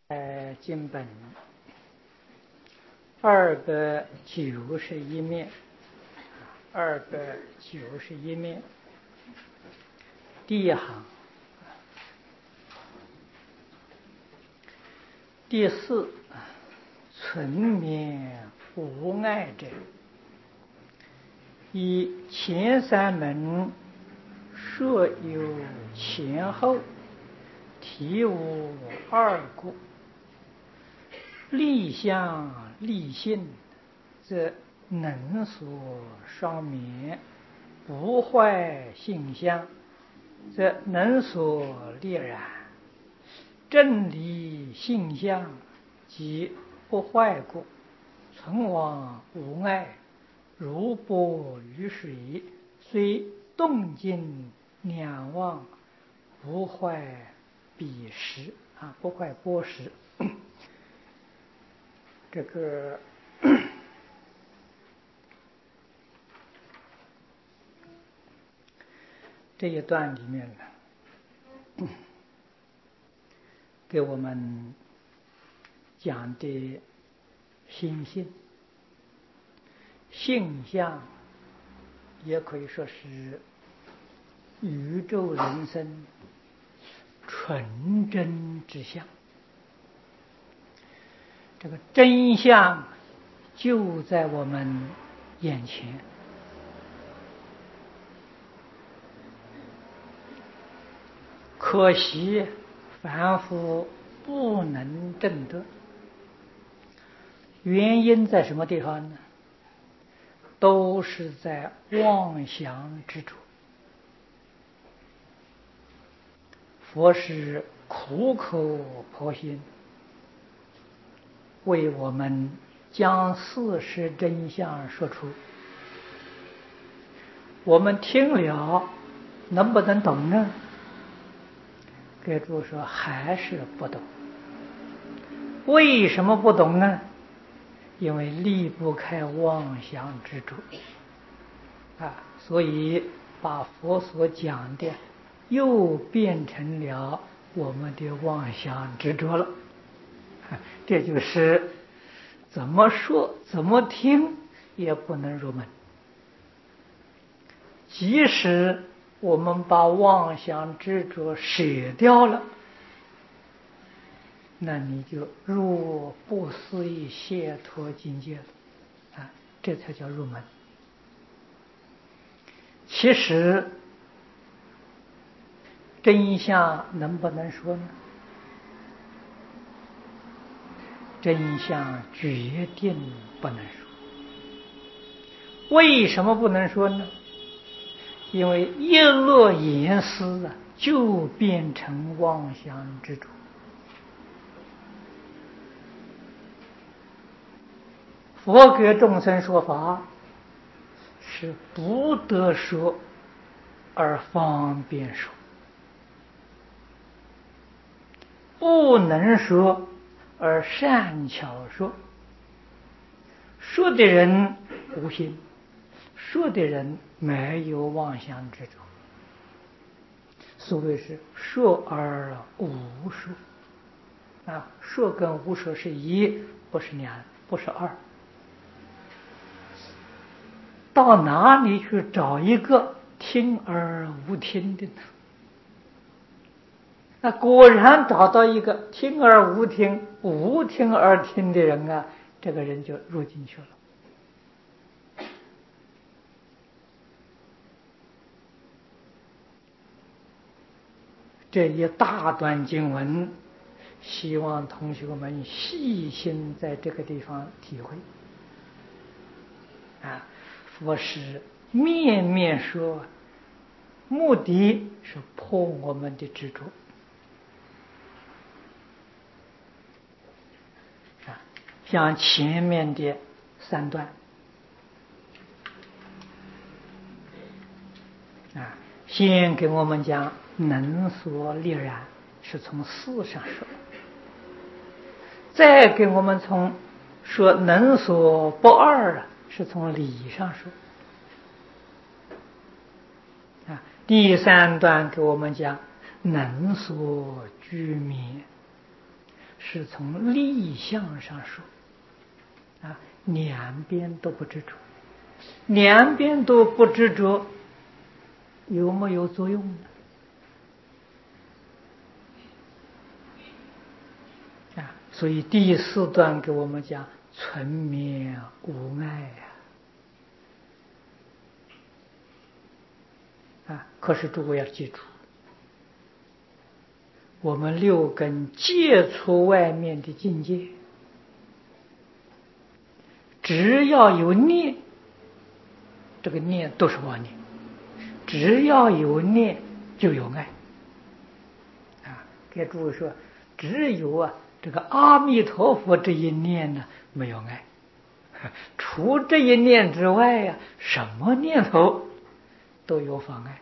经本291面，291面第一行第四，存灭无碍者，以前三门设有前后，体无二故。立相立性，则能所双绵，不坏性相，则能所烈然。正离性相，即不坏故，存亡无碍，如波于水，虽动静两忘，不坏彼时不坏波时。这个这一段里面呢，给我们讲的心性性相，也可以说是宇宙人生纯真之相。这个真相就在我们眼前，可惜凡夫不能证得。原因在什么地方呢？都是在妄想执着。佛是苦口婆心为我们将事实真相说出，我们听了能不能懂呢？给诸说还是不懂。为什么不懂呢？因为离不开妄想执着所以把佛所讲的又变成了我们的妄想执着了。这就是怎么说怎么听也不能入门。即使我们把妄想执着舍掉了，那你就入不思议解脱境界了这才叫入门。其实真相能不能说呢？真相决定不能说。为什么不能说呢？因为一落言思就变成妄想执着。佛给众生说法是不得说而方便说，不能说而善巧说。说的人无心，说的人没有妄想执着。所谓是说而无说说跟无说是一，不是两，不是二。到哪里去找一个听而无听的呢？那果然找到一个听而无听，无听而听的人这个人就入进去了。这一大段经文，希望同学们细心在这个地方体会佛是面面说，目的是破我们的执着像前面的3段先给我们讲能所烈然，是从事上说，再给我们说能所不二是从理上说第3段给我们讲能所居眠， 是从立相上说两边都不执着，两边都不执着，有没有作用呢？所以第四段给我们讲存灭无碍可是诸位要记住，我们六根接触外面的境界，只要有念，这个念都是妄念，只要有念就有爱给诸位说，只有这个阿弥陀佛这一念呢没有爱，除这一念之外什么念头都有妨碍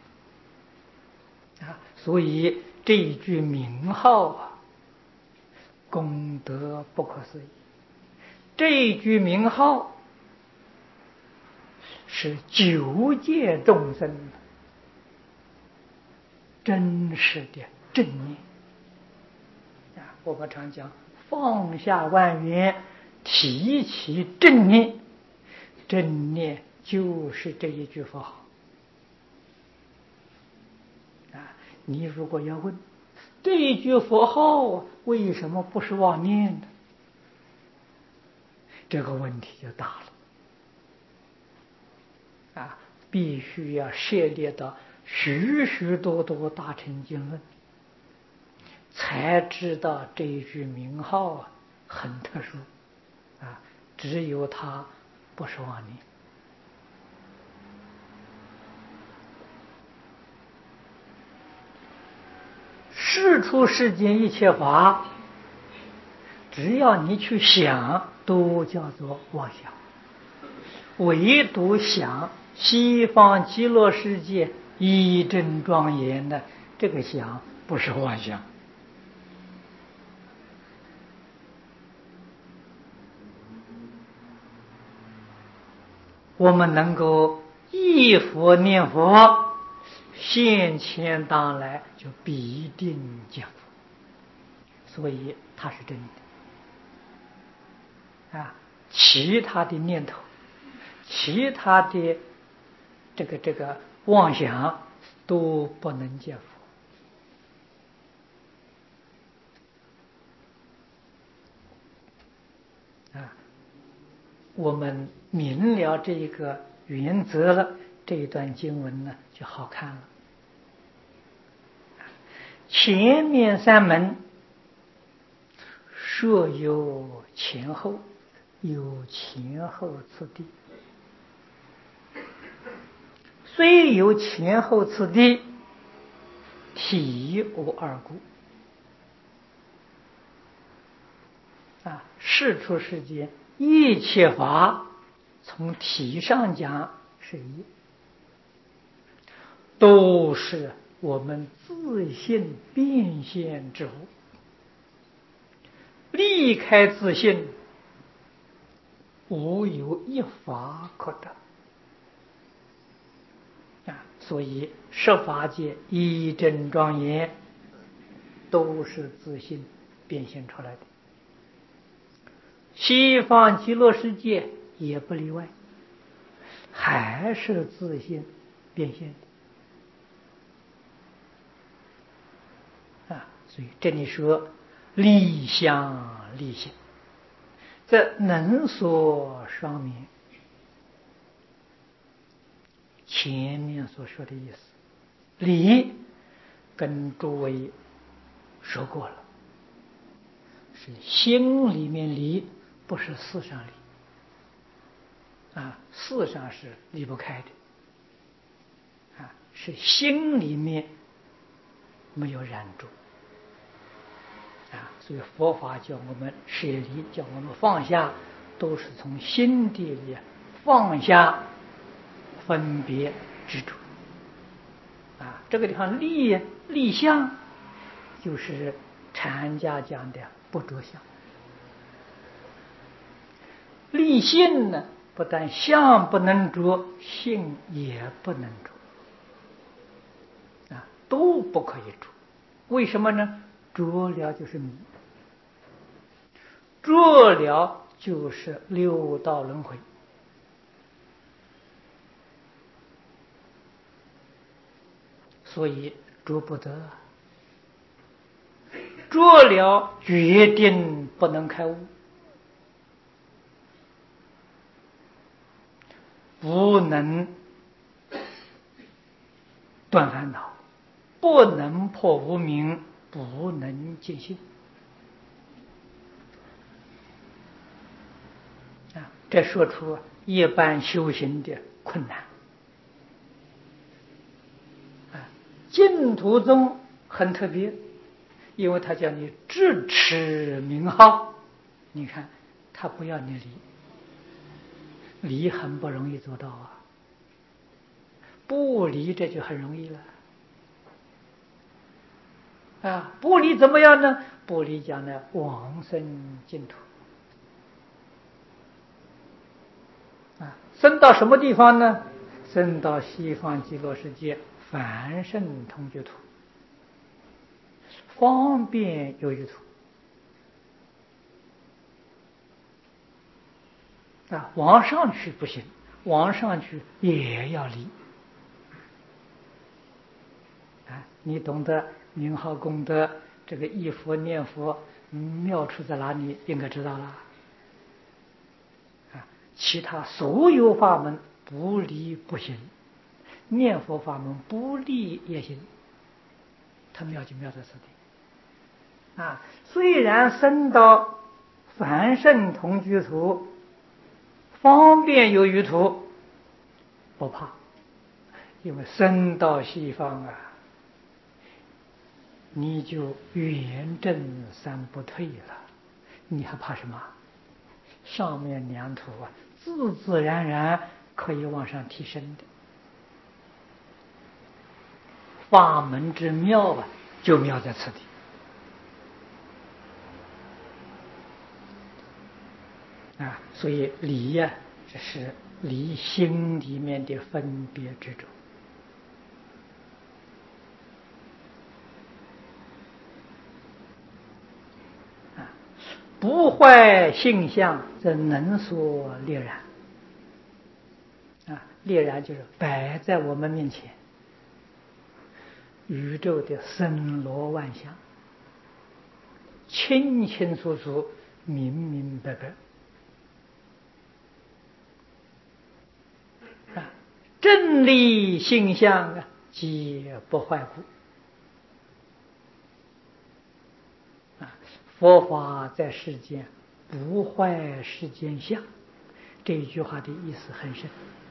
所以这一句名号功德不可思议。这一句名号是九界众生真实的正念我们常讲放下万缘，提起正念，正念就是这一句佛号你如果要问这一句佛号为什么不是妄念呢？这个问题就大了必须要涉猎到许许多多大乘经论，才知道这一句名号很特殊只有它不是妄念。世出世间一切法，只要你去想，都叫做妄想。唯独想西方极乐世界一真庄严的这个想不是妄想。我们能够忆佛念佛，现前当来就必定见佛，所以它是真的其他的念头，其他的这个妄想都不能见佛我们明了这一个原则了，这一段经文呢就好看了。前面三门设有前后，有前后次第，虽有前后次第，体无二故世出世间一切法从体上讲是一，都是我们自性变现之物，离开自性无有一法可得所以十法界一真庄严都是自性变现出来的，西方极乐世界也不例外，还是自性变现的所以这里说立相立性，这能所双免，前面所说的意思，理跟诸位说过了，是心里面理，不是事上理事上是离不开的是心里面没有染住所以佛法叫我们舍离，叫我们放下，都是从心底里放下分别执着这个地方立相就是禅家讲的不着相，立性呢不但相不能着，性也不能着都不可以着。为什么呢？着了就是迷着了就是六道轮回。所以着不得，着了决定不能开悟，不能断烦恼，不能破无明，不能见性。这说出一般修行的困难。净土宗很特别，因为他叫你智持名号，你看他不要你离，离很不容易做到啊，不离这就很容易了。不离怎么样呢？不离讲呢往生净土。生到什么地方呢？生到西方极乐世界凡圣同居土，方便有余土。往上去不行，往上去也要离。你懂得名号功德，这个忆佛念佛妙处在哪里，应该知道了。其他所有法门不离不行，念佛法门不离也行，它妙就妙在此地。虽然生到凡圣同居土，方便有余土，不怕，因为生到西方你就圆正三不退了，你还怕什么？上面两土自自然然可以往上提升的。法门之妙就妙在此地。所以离这是离心里面的分别执着。不坏性相，则能所烈然。烈然就是摆在我们面前，宇宙的森罗万象，清清楚楚，明明白白。正理性相皆不坏故。佛法在世间不坏世间相，这一句话的意思很深。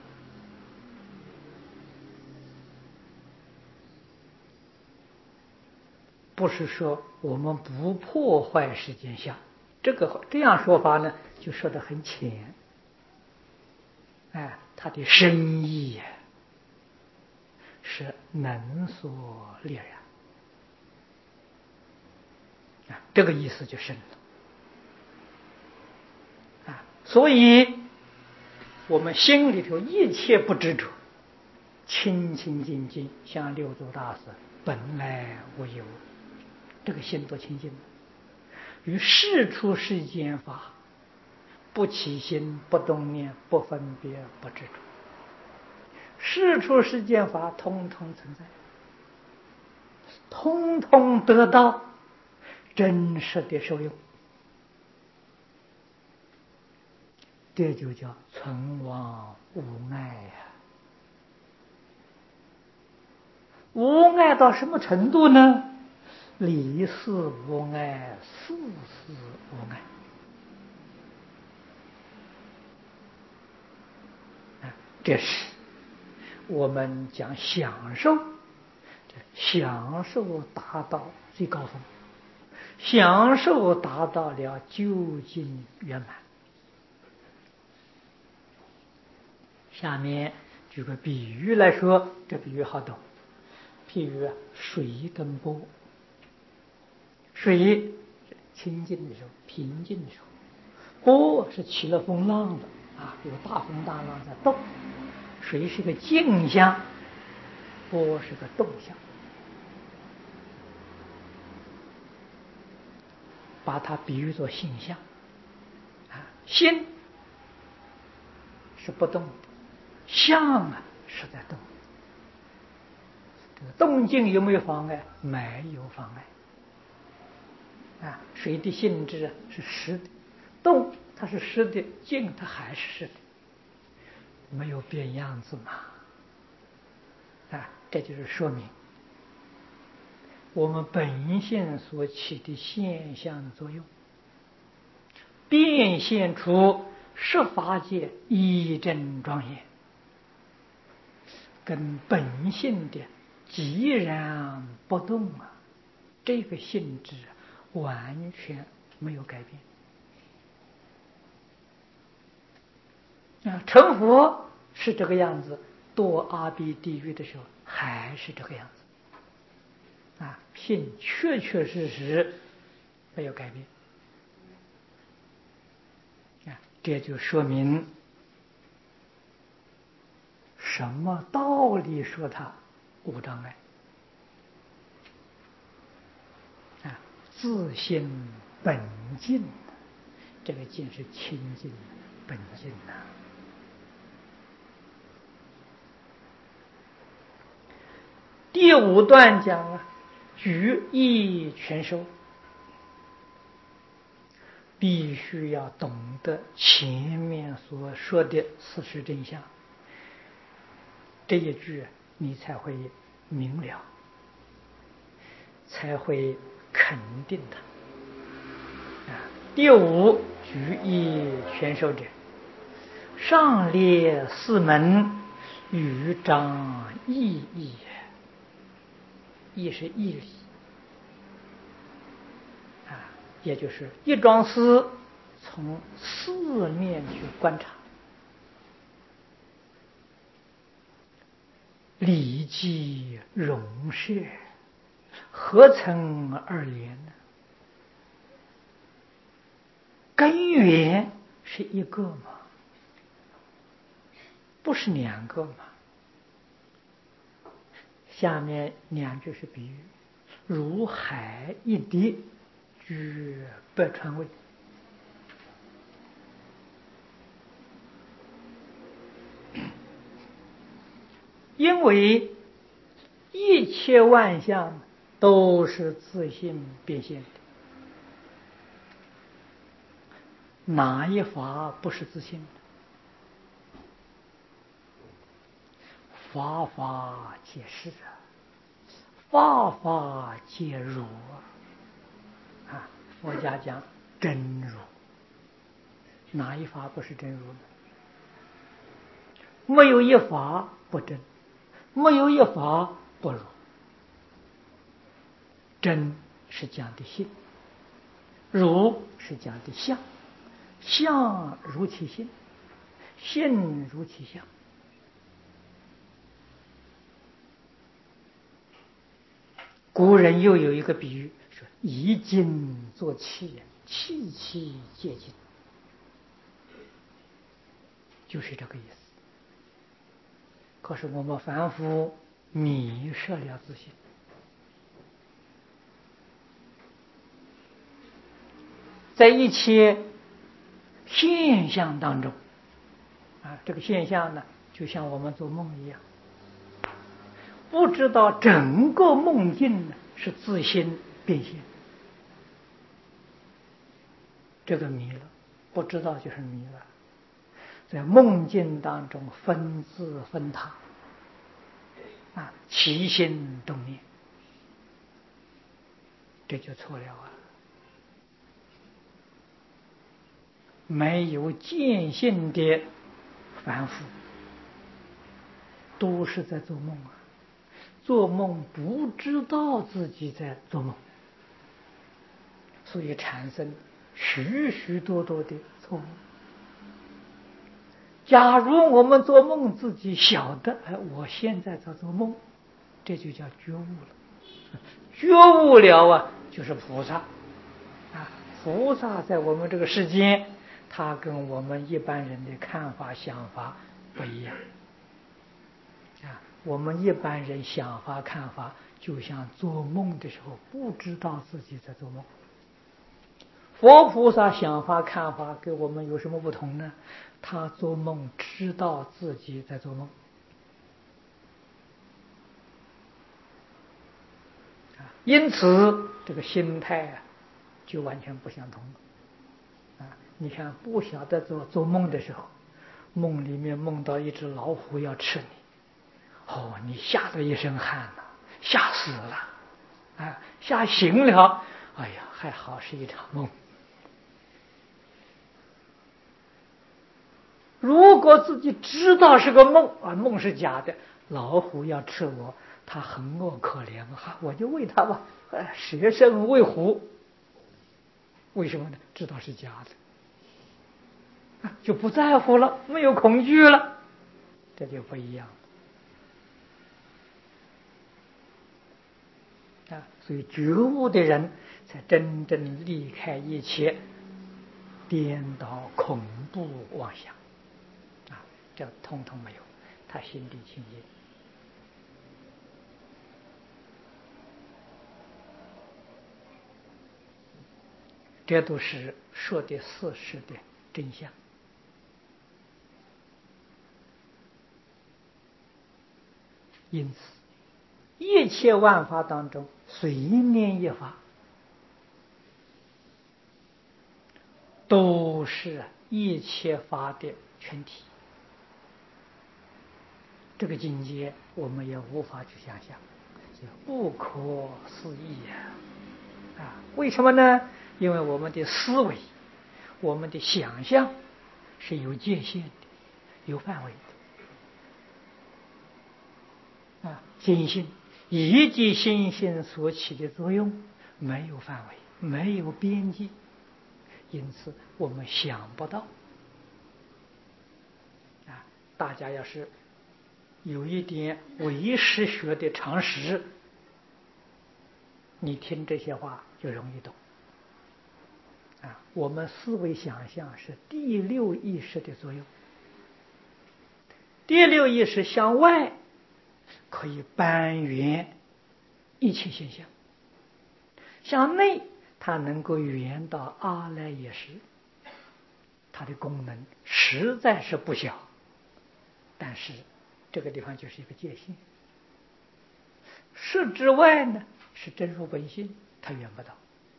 不是说我们不破坏世间相，这样说法呢，就说得很浅。它的深意是能所烈然。这个意思就深了。所以我们心里头一切不执着，清清净净，像六祖大师本来无有，这个心多清净，与世出世间法不起心，不动念，不分别，不执着。世出世间法通通存在，通通得到真实的受用，这就叫存亡无碍无碍到什么程度呢？离事无碍，事事无碍。这是我们讲享受，享受达到最高峰，享受达到了究竟圆满。下面举个比喻来说，这比喻好懂。譬如水跟波，水清净的时候，平静的时候，波是起了风浪的有大风大浪在动。水是个静相，波是个动相，把它比喻作性相。 心是不动的，相是在动。这个动静有没有妨碍？没有妨碍。水的性质是实的，动它是实的，静它还是实的，没有变样子嘛。这就是说明我们本性所起的现象作用，变现出十法界一真庄严，跟本性的寂然不动这个性质完全没有改变。成佛是这个样子，堕阿鼻地狱的时候还是这个样子。性确确实实没有改变。这就说明什么道理说它无障碍？自性本净，这个净是清净本净第五段讲举一全收，必须要懂得前面所说的事实真相，这一句你才会明了，才会肯定它。第五，举一全收者，上列四门与彰意义，义是义理也就是一桩事从四面去观察，理记容摄，何曾二连呢？根源是一个嘛，不是两个嘛。下面两句是比喻，如海一滴，居百川位。因为一切万象都是自性变现的，哪一法不是自性的？法法皆是法法皆如佛家讲真如，哪一法不是真如呢？没有一法不真，没有一法不如。真是讲的性，如是讲的相，相如其性，性如其相。古人又有一个比喻，说以精作气，气气皆精，就是这个意思。可是我们凡夫迷失了自性，在一切现象当中这个现象呢，就像我们做梦一样，不知道整个梦境是自心变现，这个迷了，不知道就是迷了。在梦境当中分自分他起心动念，这就错了没有见性的凡夫都是在做梦做梦不知道自己在做梦，所以产生许许多多的错误。假如我们做梦自己晓得我现在在做梦，这就叫觉悟了。觉悟了就是菩萨菩萨在我们这个世间，他跟我们一般人的看法想法不一样我们一般人想法看法就像做梦的时候不知道自己在做梦， 佛菩萨想法看法跟我们有什么不同呢？他做梦知道自己在做梦，因此这个心态就完全不相同了。你看，不晓得做梦的时候，梦里面梦到一只老虎要吃你，你吓得一身汗呐，吓死了，吓醒了，哎呀，还好是一场梦。如果自己知道是个梦梦是假的，老虎要吃我，他很可怜我就喂他吧，舍身喂虎。为什么呢？知道是假的，就不在乎了，没有恐惧了，这就不一样了。所以觉悟的人才真正离开一切颠倒恐怖妄想，这通通没有，他心地清净。这都是说的事实的真相。因此，一切万法当中，随念一法，都是一切法的全体。这个境界，我们也无法去想象，不可思议为什么呢？因为我们的思维，我们的想象是有界限的，有范围的心性以及心性所起的作用没有范围，没有边际，因此我们想不到大家要是有一点唯识学的常识，你听这些话就容易懂我们思维想象是第六意识的作用，第六意识向外可以搬圆一切现象，向内它能够圆到阿赖耶识，它的功能实在是不小，但是这个地方就是一个界限。识之外呢，是真如本性，它圆不到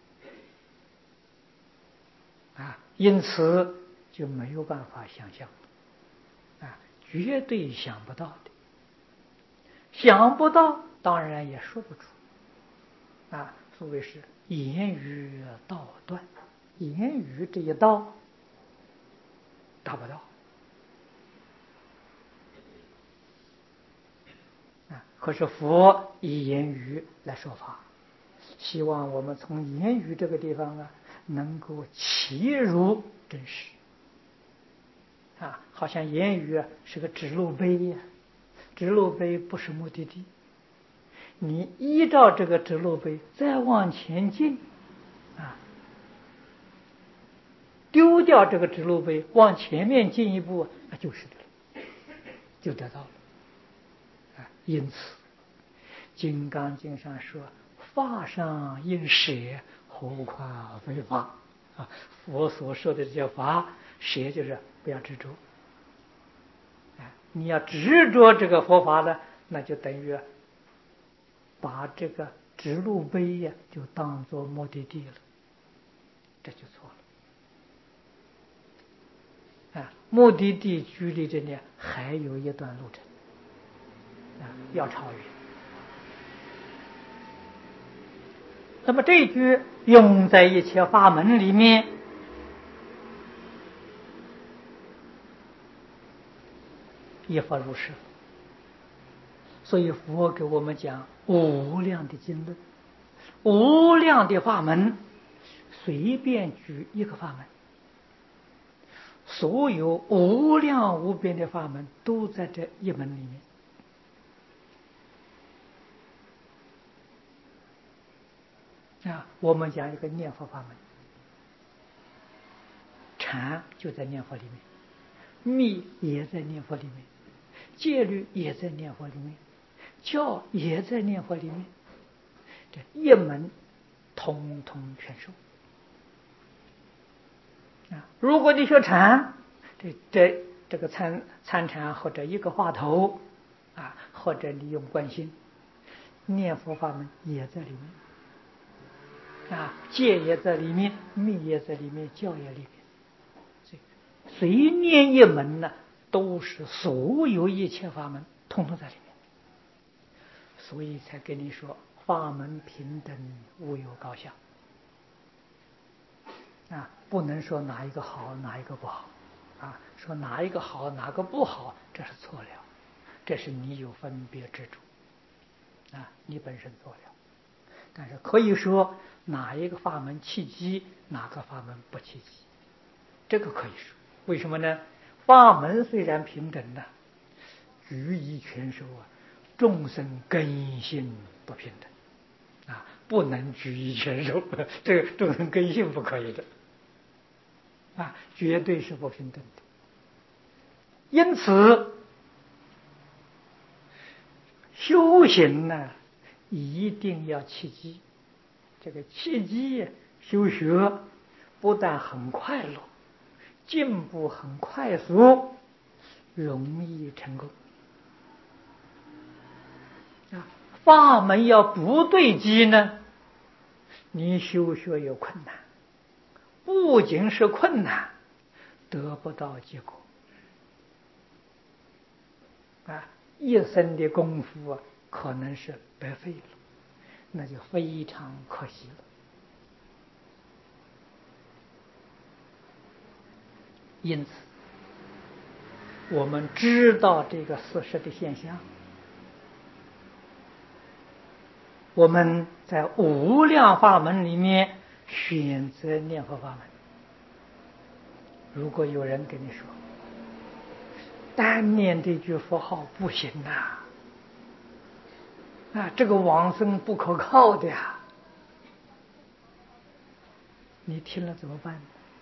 因此就没有办法想象绝对想不到的，想不到当然也说不出所谓是言语道断，言语这一道达不到可是佛以言语来说法，希望我们从言语这个地方能够契入真实好像言语是个指路碑指路碑不是目的地，你依照这个指路碑再往前进丢掉这个指路碑，往前面进一步就是的了，就得到了因此金刚经上说法上应舍，何况非法佛所说的这些法，舍就是不要执着你要执着这个佛法呢，那就等于把这个指路碑就当作目的地了，这就错了目的地距离这里还有一段路程要超越。那么这一句用在一切法门里面，也法如是。所以佛给我们讲无量的经论，无量的法门，随便举一个法门，所有无量无边的法门都在这一门里面我们讲一个念佛法门，禅就在念佛里面，密也在念佛里面，戒律也在念佛里面，教也在念佛里面，这一门通通全收如果你学禅，这个参禅或者一个话头或者你用观心念佛法门也在里面戒也在里面，密也在里面，教也里面。随念一门呢，都是所有一切法门统统在里面。所以才跟你说法门平等，无有高下不能说哪一个好哪一个不好说哪一个好哪个不好，这是错了，这是你有分别之处你本身错了。但是可以说哪一个法门契机，哪个法门不契机，这个可以说。为什么呢？法门虽然平等予以全收众生根性不平等不能举一全收，这个众生根性不可以的绝对是不平等的。因此修行呢，一定要契机。这个契机修学不但很快乐，进步很快速，容易成功法门要不对机呢，你修学有困难，不仅是困难，得不到结果一生的功夫可能是白费了，那就非常可惜了。因此我们知道这个事实的现象，我们在无量法门里面选择念佛法门。如果有人跟你说单念这句佛号不行这个往生不可靠的你听了怎么办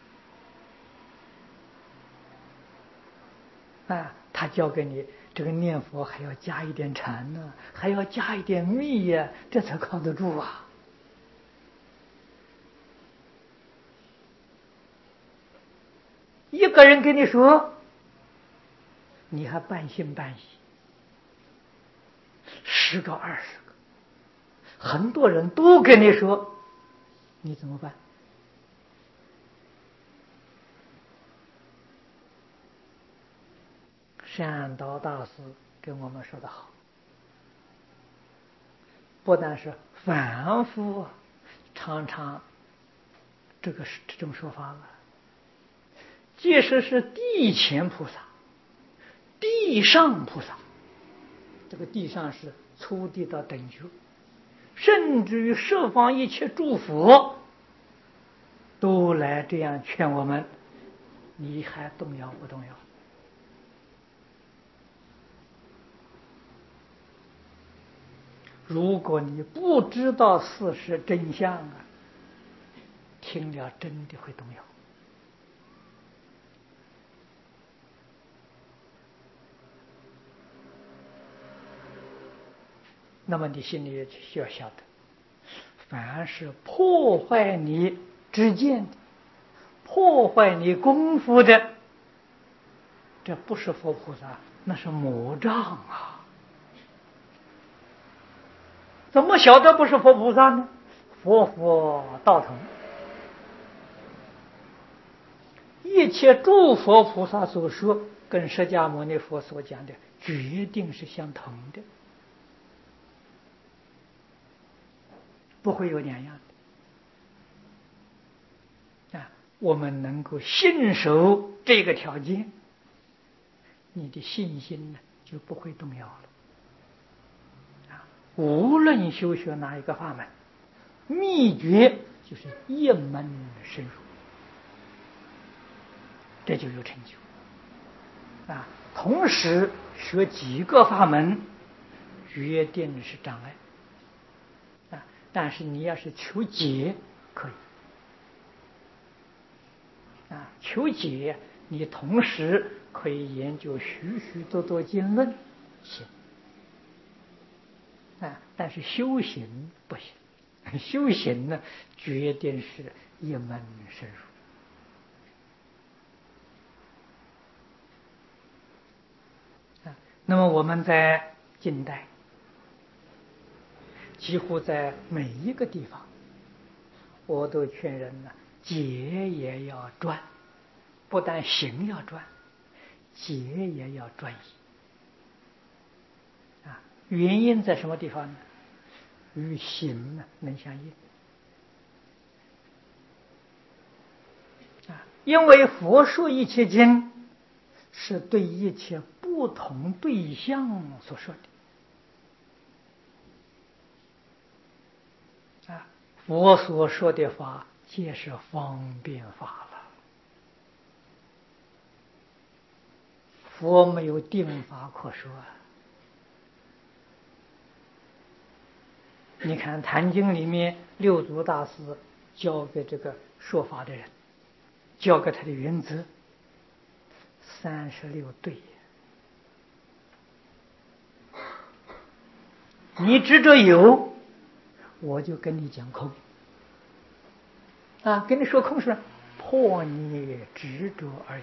他教给你这个念佛还要加一点禅呢，还要加一点密这才靠得住一个人跟你说，你还半信半疑，10个20个，很多人都跟你说，你怎么办？善导大师跟我们说得好，不但是凡夫常常这种说法了，即使是地前菩萨、地上菩萨，这个地上是初地到等觉，甚至于十方一切诸佛都来这样劝我们，你还动摇不动摇？如果你不知道事实真相听了真的会动摇。那么你心里需要晓得，凡是破坏你知见的、破坏你功夫的，这不是佛菩萨，那是魔障怎么晓得不是佛菩萨呢？佛道同，一切诸佛菩萨所说，跟释迦牟尼佛所讲的决定是相同的，不会有两样的我们能够信守这个条件，你的信心呢就不会动摇了无论修学哪一个法门，秘诀就是一门深入，这就有成就同时学几个法门决定是障碍但是你要是求解可以求解你同时可以研究许许多多经论行但是修行不行，修行呢决定是一门深入那么我们在近代，几乎在每一个地方，我都劝人呢，戒也要专，不但行要专，戒也要专一。原因在什么地方呢？与行能相应。因为佛说一切经是对一切不同对象所说的。佛所说的法皆是方便法了。佛没有定法可说。你看《坛经》里面六祖大师教给这个说法的人，教给他的原则36对。你执着有，我就跟你讲空。跟你说空是破你执着而已。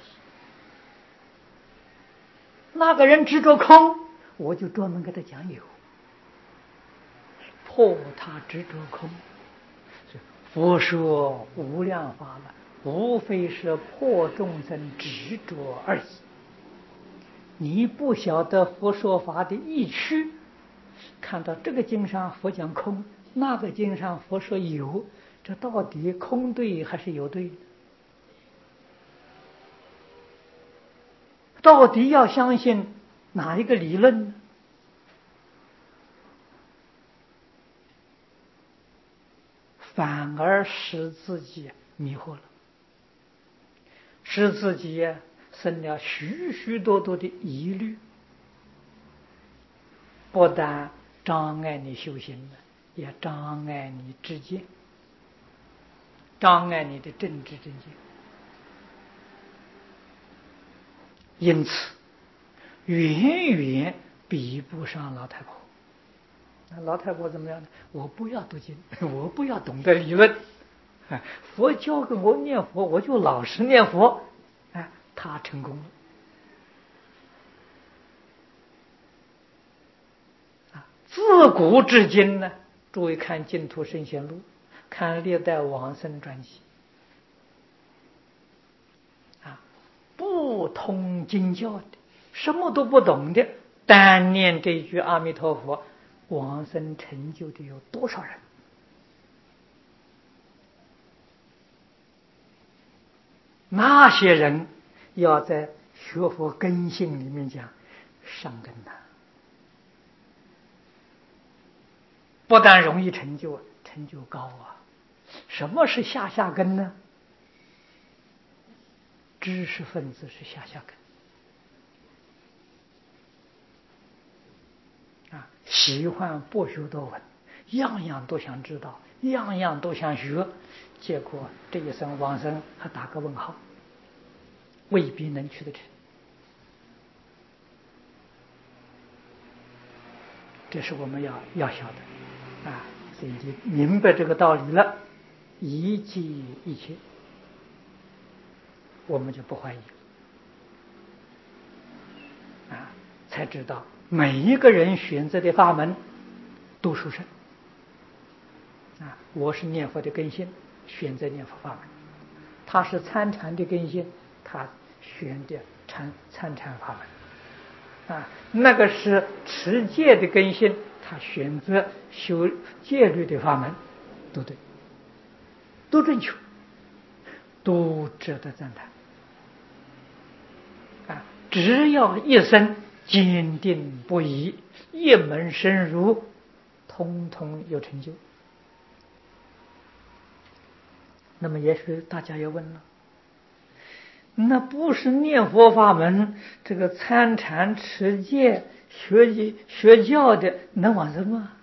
那个人执着空，我就专门给他讲有，破他执着空。佛说无量法了，无非是破众生执着而已。你不晓得佛说法的意趣，看到这个经上佛讲空，那个经上佛说有，这到底空对还是有对？到底要相信哪一个理论呢？反而使自己迷惑了，使自己生了许许多多的疑虑，不但障碍你修行，也障碍你知见，障碍你的正知正见。因此远远比不上老太婆。老太婆怎么样呢？我不要读经，我不要懂得理论，佛教给我念佛，我就老实念佛，他成功了。自古至今呢，诸位看净土圣贤录，看历代往生传记，不通经教的，什么都不懂的，单念这句阿弥陀佛，往生成就的有多少人？那些人要在学佛根性里面讲上根呐，不但容易成就，成就高啊。什么是下根呢？知识分子是下根。喜欢博学多闻，样样都想知道，样样都想学，结果这一生往生还打个问号，未必能去得成。这是我们要晓得所以就明白这个道理了，一记一切，我们就不怀疑才知道每一个人选择的法门都殊胜我是念佛的根性，选择念佛法门；他是参禅的根性，他选的参禅法门那个是持戒的根性，他选择修戒律的法门，都对，都正确，都值得赞叹只要一生坚定不移，一门深入，通通有成就。那么也许大家要问了，那不是念佛法门，这个参禅持戒学教的能往生吗？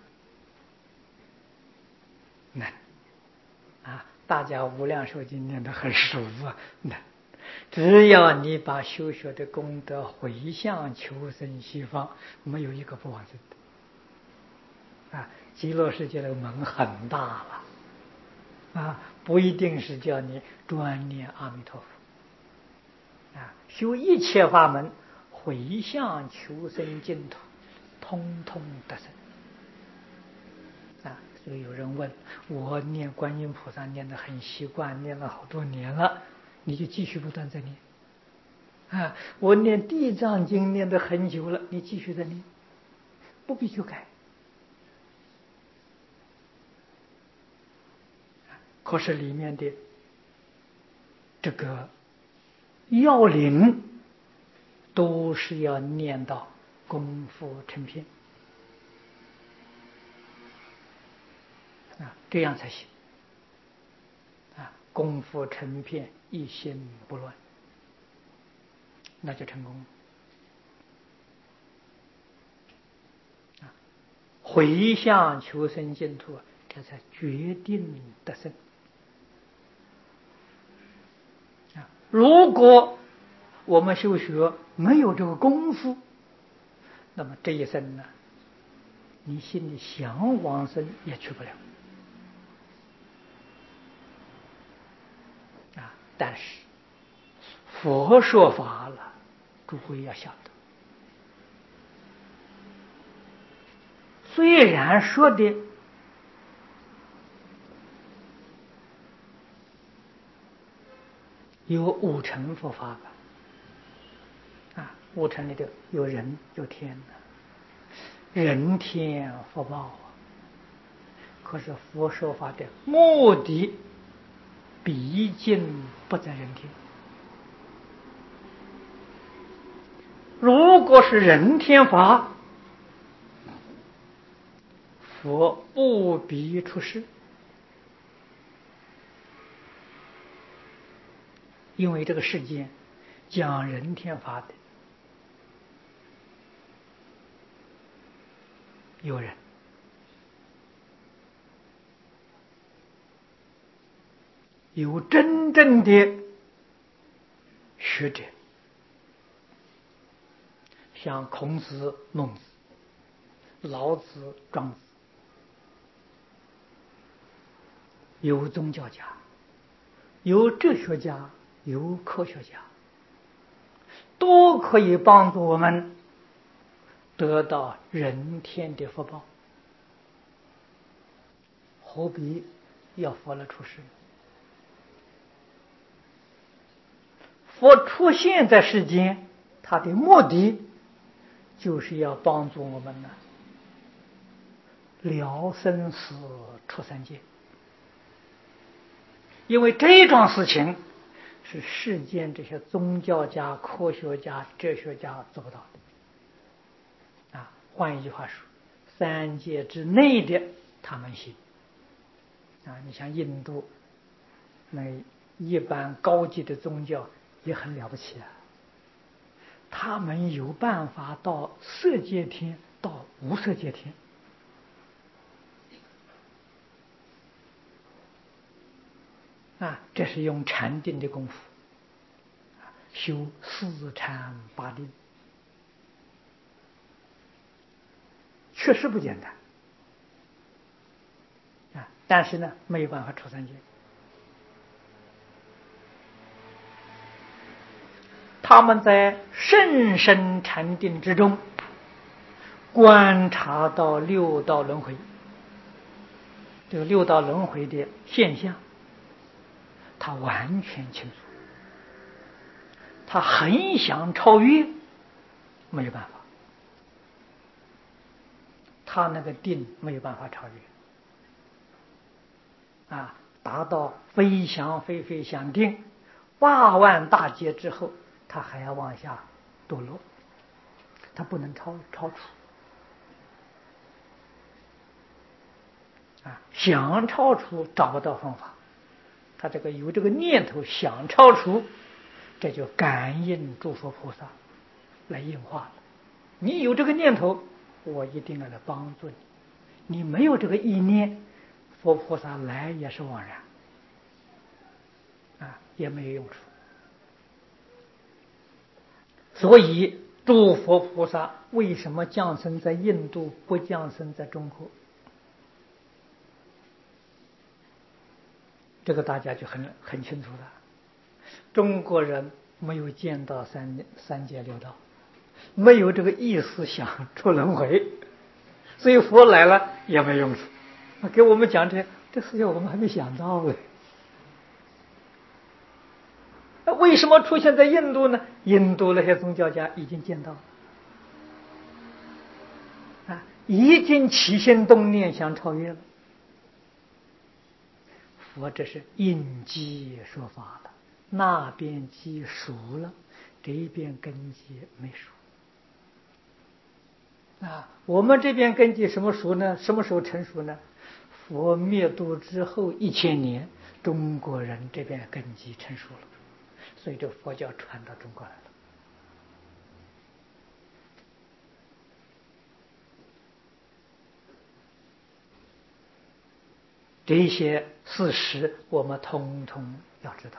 能大家无量寿经念得很熟能。只要你把修学的功德回向求生西方，没有一个不往生的极乐世界的门很大了不一定是叫你专念阿弥陀佛修一切法门回向求生净土，通通得生。所以有人问我，念观音菩萨念得很习惯，念了好多年了，你就继续不断在念。我念地藏经念得很久了，你继续在念，不必去改。可是里面的这个要领都是要念到功夫成片这样才行功夫成片，一心不乱，那就成功了回向求生净土，这才决定得生如果我们修学没有这个功夫，那么这一生呢，你心里想往生也去不了但是佛说法了，诸位要晓得，虽然说的有五乘佛法吧五乘里头有人有天人天福报可是佛说法的目的毕竟不在人天。如果是人天法，佛不必出世，因为这个世间讲人天法的有人，有真正的学者，像孔子、孟子、老子、庄子，有宗教家，有哲学家，有科学家，都可以帮助我们得到人天的福报，何必要佛来出世？佛出现在世间，他的目的就是要帮助我们了生死出三界，因为这桩事情是世间这些宗教家、科学家、哲学家做不到的换一句话说，三界之内的他们行你像印度那一般高级的宗教也很了不起他们有办法到色界天，到无色界天这是用禅定的功夫修四禅八定，确实不简单但是呢没有办法出三界。他们在甚深禅定之中观察到六道轮回，这个六道轮回的现象他完全清楚，他很想超越，没有办法，他那个定没有办法超越达到非想非非想定8万大劫之后，他还要往下堕落，他不能超出想超出找不到方法，他这个有这个念头想超出，这就感应诸佛菩萨来应化了。你有这个念头，我一定要来帮助你；你没有这个意念，佛菩萨来也是枉然也没有用处。所以诸佛菩萨为什么降生在印度，不降生在中国？这个大家就很清楚了。中国人没有见到三界六道， 没有这个意思想出轮回，所以佛来了也没用处。给我们讲这事情，我们还没想到嘞。为什么出现在印度呢？印度那些宗教家已经见到了，已经起心动念想超越了。佛这是应机说法了，那边机熟了，这边根基没熟。我们这边根基什么熟呢？什么时候成熟呢？佛灭度之后1000年，中国人这边根基成熟了，所以这佛教传到中国来了。这些事实我们通通要知道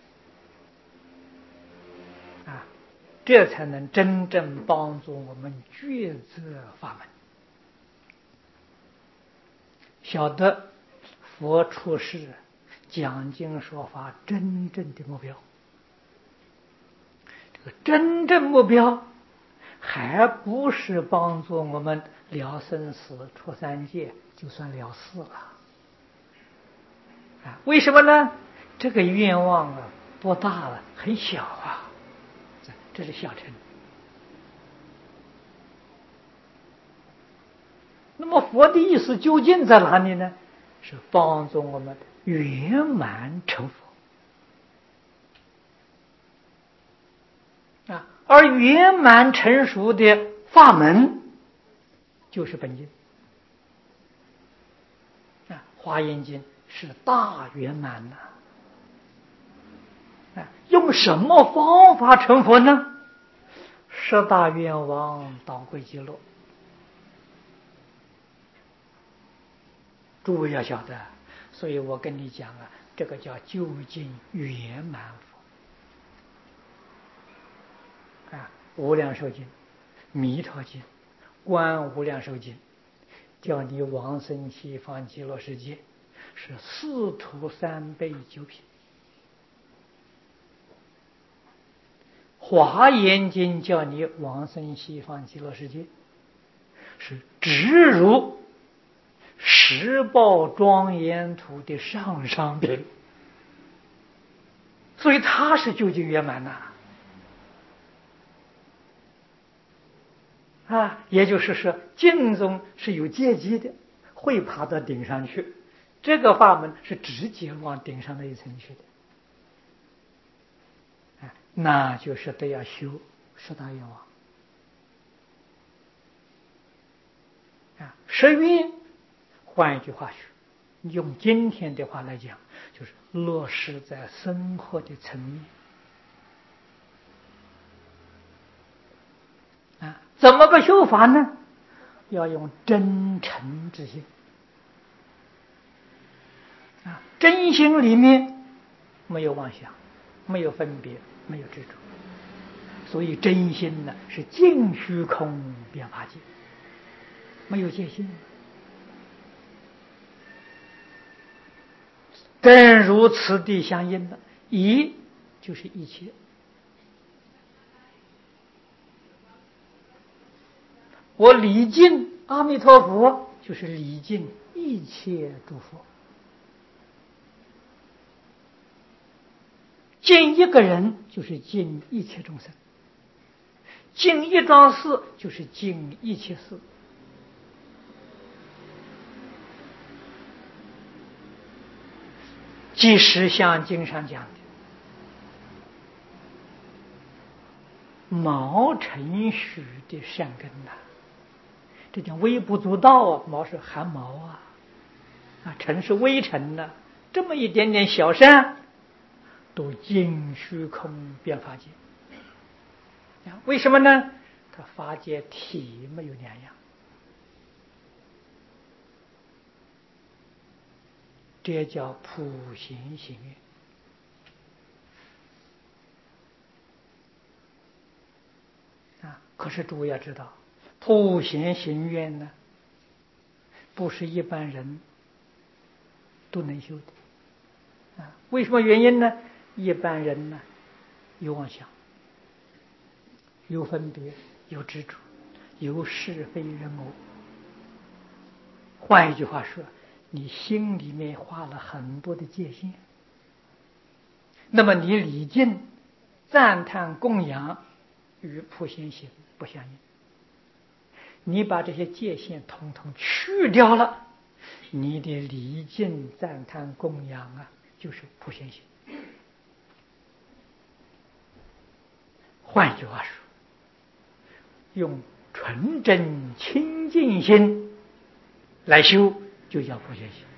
这才能真正帮助我们抉择法门，晓得佛出世讲经说法真正的目标。这个真正目标还不是帮助我们了生死出三界就算了事了为什么呢？这个愿望不大了，很小这是小乘。那么佛的意思究竟在哪里呢？是帮助我们圆满成佛而圆满成熟的法门就是本经华严经是大圆满用什么方法成佛呢？10大愿王导归极乐。诸位要晓得，所以我跟你讲这个叫究竟圆满佛无量寿经、弥陀经、观无量寿经，叫你往生西方极乐世界，是4土3辈9品。华严经叫你往生西方极乐世界，是直如十报庄严土的上上品，所以它是究竟圆满也就是说经中是有阶级的，会爬到顶上去，这个法门是直接往顶上那一层去的那就是得要修10大愿望10愿，换一句话说，用今天的话来讲，就是落实在生活的层面怎么个修法呢？要用真诚之心真心里面没有妄想，没有分别，没有执着，所以真心呢是尽虚空遍法界，没有界限。正如此地相应的一就是一切，我礼敬阿弥陀佛就是礼敬一切诸佛，敬一个人就是敬一切众生，敬一桩事就是敬一切事。即是像经上讲的毛成许的善根这叫微不足道毛是汗毛尘是微尘这么一点点小善都尽虚空遍法界为什么呢？它法界体没有两样，这叫普贤行愿可是诸位要知道，普贤行愿呢，不是一般人都能修的为什么原因呢？一般人呢有妄想，有分别， 有执着，有是非人我。换一句话说，你心里面画了很多的界限，那么你礼敬、赞叹、供养与普贤行不相应。你把这些界限统统去掉了，你的礼敬、赞叹、供养啊，就是普贤行。换一句话说，用纯真清净心来修，就叫普贤行。